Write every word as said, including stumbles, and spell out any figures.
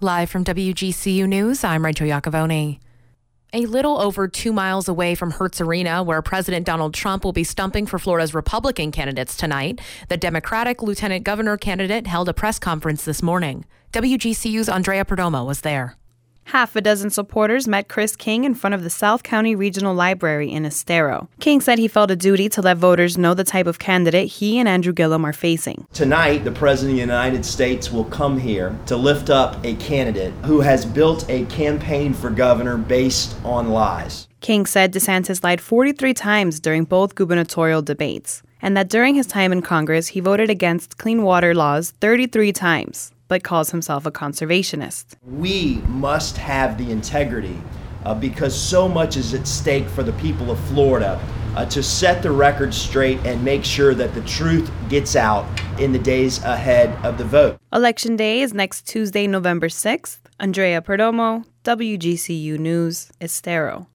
Live from W G C U News, I'm Rachel Iacovone. A little over two miles away from Hertz Arena, where President Donald Trump will be stumping for Florida's Republican candidates tonight, the Democratic Lieutenant Governor candidate held a press conference this morning. W G C U's Andrea Perdomo was there. Half a dozen supporters met Chris King in front of the South County Regional Library in Estero. King said he felt a duty to let voters know the type of candidate he and Andrew Gillum are facing. Tonight, the President of the United States will come here to lift up a candidate who has built a campaign for governor based on lies. King said DeSantis lied forty-three times during both gubernatorial debates, and that during his time in Congress, he voted against clean water laws thirty-three times. But calls himself a conservationist. We must have the integrity uh, because so much is at stake for the people of Florida uh, to set the record straight and make sure that the truth gets out in the days ahead of the vote. Election Day is next Tuesday, November sixth. Andrea Perdomo, W G C U News, Estero.